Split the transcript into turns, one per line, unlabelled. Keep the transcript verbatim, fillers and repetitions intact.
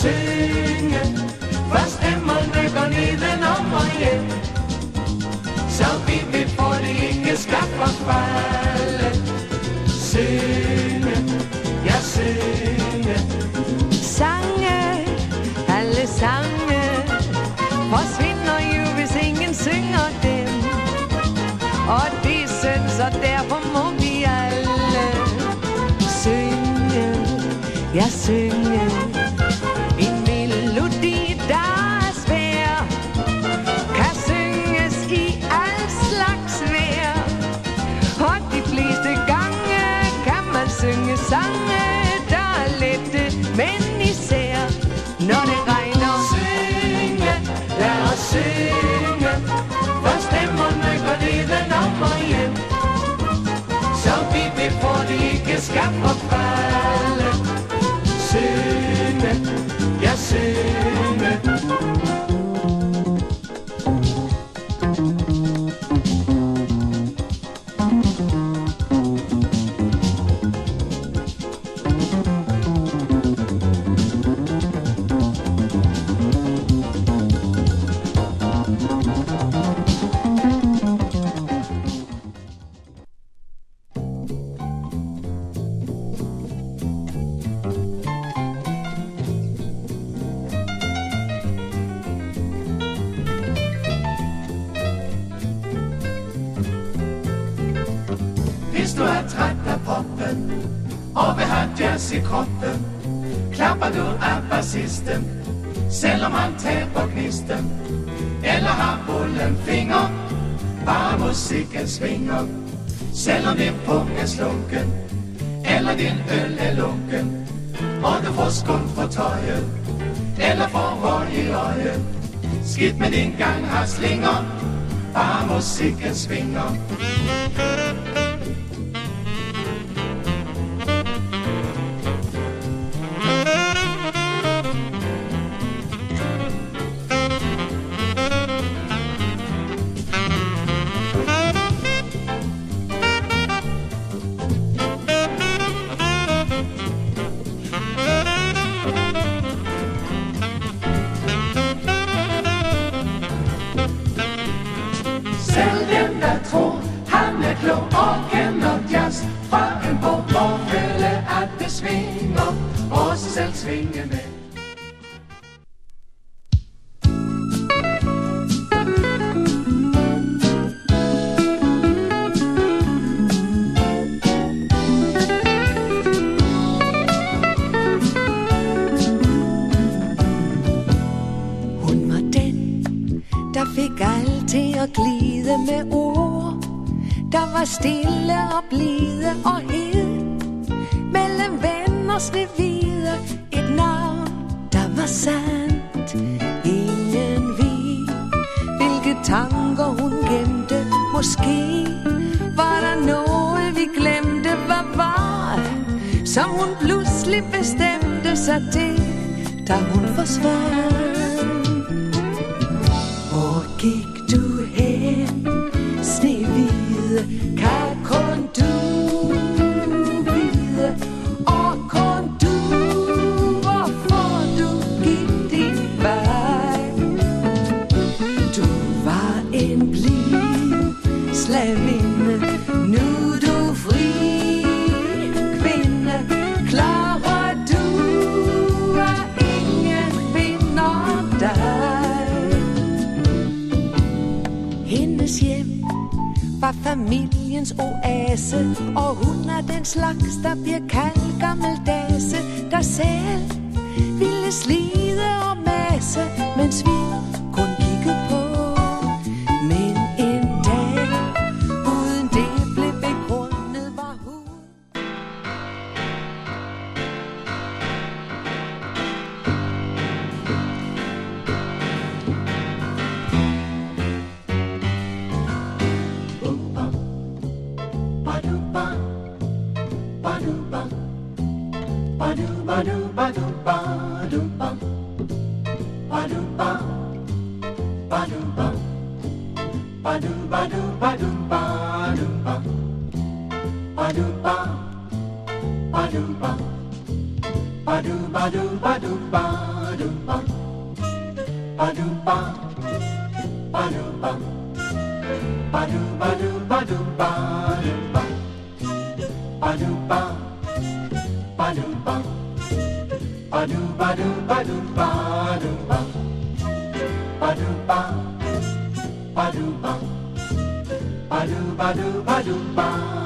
synge, for stemmerne går nedenom og hjem, så vi vil få det ikke skal forfalde. Synge, ja synge.
Sange, alle sange forsvinder jo, hvis ingen synger dem. Og det er synd, så derfor må vi alle synge, ja synge. En melodi, der er svær, kan synges i al slags vejr. Og de fleste gange kan man synge sange, der er lette, men især når det regner.
Synge, lad os synge, for stemmerne går nedenom og hjem, så vi vil få det ikke skal forfalde. Synge, ja synge. Hvis du er træt af poppen og vil have jazz i kroppen, klapper du af bassisten, selvom han taber gnisten, eller har bullen finger, bare musikken svinger. Selvom din pung er slunken, eller din øl er lunken, og du får skum for tøjet, eller får hår i øjet, skidt med din gang har slinger, bare musikken svinger. Selv dem der tror han er klog og kender jazz fra en bog, må føle at det svinger, og sig selv svinge med.
Hun var den, der fik alt til at glide med ord, der var stille og blide og hed, mellem venner snehvide, et navn, der var sandt. Ingen ved, hvilke tanker hun gemte, måske var der noget, vi glemte, hvad var, som hun pludselig bestemte sig til, da hun forsvandt. Hvor gik du hen, Snehvide, kan kun du vide, og kun du, hvorfor du gik din vej. Du var en blid slavinde, nu er du fri kvinde, klarer du, at ingen finder dig. Hendes hjem var familiens oase, og hun er den slags, der bliver kaldt gammeldase, der selv ville slide og masse, mens vi kun kiggede på. Men en dag, uden det blev begrundet, var hun.
ba-do-ba, ba-do-ba, ba-do-ba-do-ba-do-ba-do-ba, ba-do-ba, ba-do-ba, ba-do-ba-do-ba-do-ba-do-ba, ba-do-ba, ba-do-ba, ba-do-ba-do-ba-do-ba.